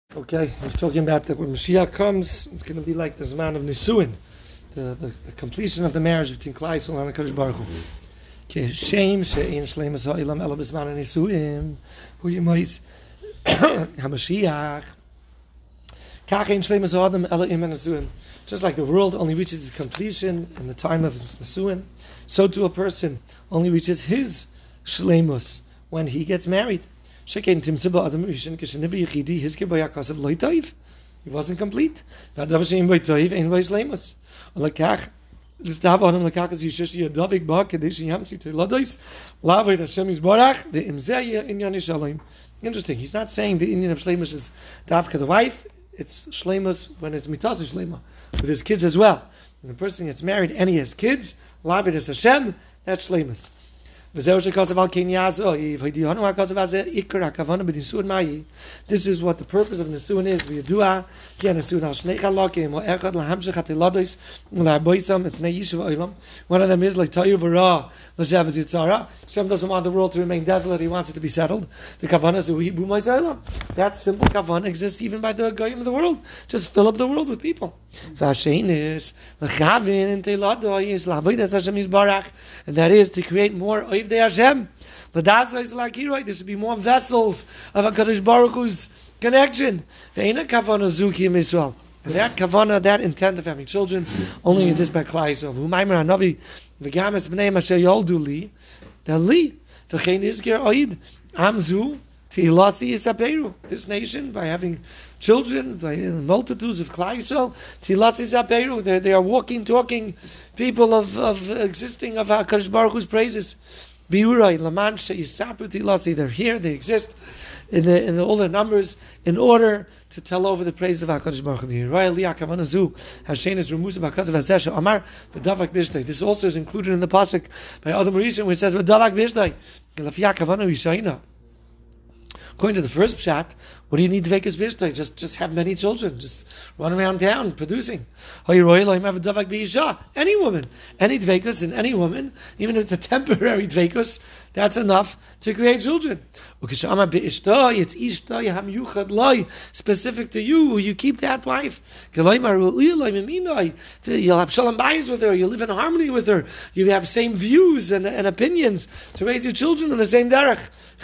Okay, he's talking about that when Mashiach comes, it's going to be like the Zman of Nisuin, the completion of the marriage between Klal Yisrael and HaKadosh Baruch Hu. Okay, Shem she'ein shleimus ha'olam ela b'zman ha'nisuim, hu yimais HaMashiach, kach ein shleimus ha'adam ela im ha'nisuim. Just like the world only reaches its completion in the time of its Nisuin, so too a person only reaches his shleimus when he gets married. He wasn't complete. Interesting. He's not saying the Indian of Shleimus is Davka the wife. It's Shleimus when it's Mitaz Shleima with his kids as well. When a person gets married and he has kids, Lavid is Hashem. That's Shleimus. This is what the purpose of Nisuin is. One of them is like Tayu V'ra L'Shavas Yitzara. Hashem doesn't want the world to remain desolate. He wants it to be settled. The Kavanah is that simple Kavanah exists even by the Goyim of the world. Just fill up the world with people. And that is to create more Oivdei Hashem. There should be more vessels of HaKadosh Baruch Hu's connection. And that kavanah, that intent of having children, only exists by Klal Yisrael. This nation, by having children, by multitudes of Klal Yisrael, they are walking, talking people of existing of HaKadosh Baruch Hu's praises. They're here, they exist in all their numbers in order to tell over the praise of HaKadosh Baruch Hu. This also is included in the pasuk by Adam Rishon, which says according to the first pshat, what do you need Dvekas Bishtay? Just have many children. Just run around town producing. Any woman, any Dvekas in any woman, even if it's a temporary Dvekas, that's enough to create children. It's specific to you. You keep that wife. You'll have shalom bayis with her. You live in harmony with her. You have same views and opinions to raise your children in the same derech.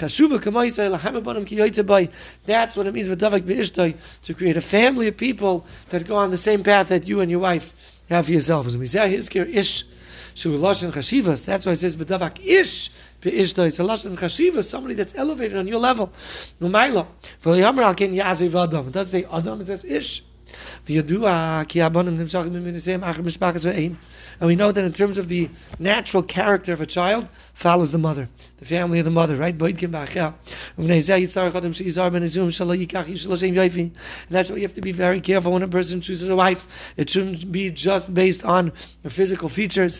That's what it means with Davak Be'ishtoi, to create a family of people that go on the same path that you and your wife have for yourselves. That's why it says V'davak Ish Be'ishtoi. It's a Lashon Chashivas, somebody that's elevated on your level. It doesn't say Adam, it says Ish. And we know that in terms of the natural character of a child, follows the mother, the family of the mother, right? And that's why you have to be very careful when a person chooses a wife. It shouldn't be just based on her physical features.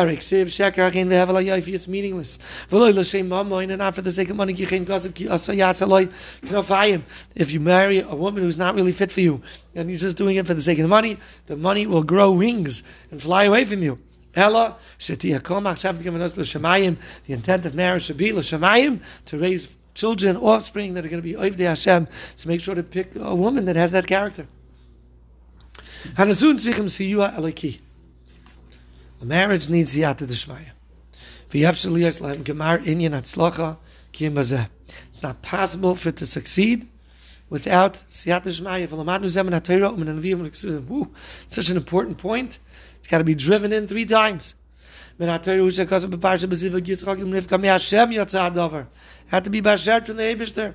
It's meaningless. And not for the sake of money. If you marry a woman who's not really fit for you, and you're just doing it for the sake of the money will grow wings and fly away from you. The intent of marriage should be l'shamayim, to raise children, offspring that are going to be Oivdei Hashem. So make sure to pick a woman that has that character. A marriage needs siyata d'shmaya. It's not possible for it to succeed without siyata d'shmaya. Such an important point. It's got to be driven in 3 times. Had to be bashert from the Eibishter.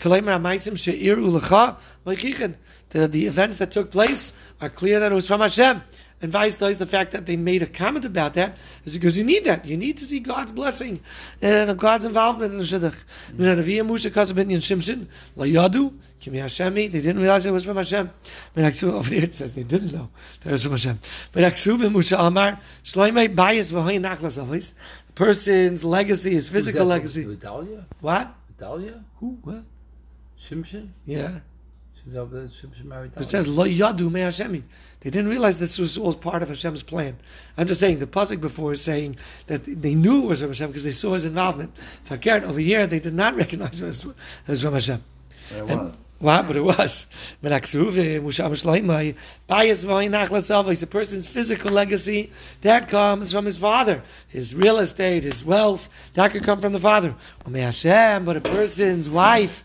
The events that took place are clear that it was from Hashem. And vice versa, the fact that they made a comment about that is because you need that. You need to see God's blessing and God's involvement in the shidduch. They didn't realize it was from Hashem. Over there it says they didn't know that it was from Hashem. The person's legacy, his physical legacy. Vidalia? What? Vidalia? Who? What? Shimshon? Yeah. It says Lo Yadu Me Hashemi. They didn't realize this was all part of Hashem's plan. I'm just saying the pasuk before is saying that they knew it was from Hashem because they saw his involvement. Fakert over here they did not recognize it was from Hashem. What? But it was. It's a person's physical legacy that comes from his father, his real estate, his wealth. That could come from the father. But a person's wife,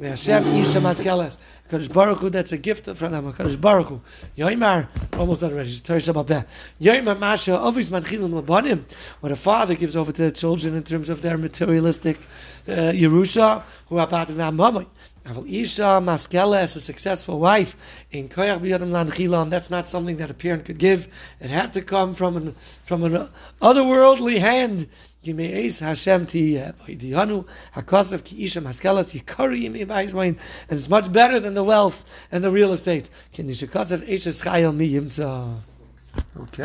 Kadosh Baruch Hu, that's a gift from them. Kadosh Baruch Hu. Yoimar, almost done already. Yoimar Masha, always Madchilim Labanim. What a father gives over to the children in terms of their materialistic Yerusha, who are part of Amamai. Aval Isha Maskela as a successful wife in Koyach B'Yadam Lanchilam. That's not something that a parent could give. It has to come from an otherworldly hand. And it's much better than the wealth and the real estate. Okay.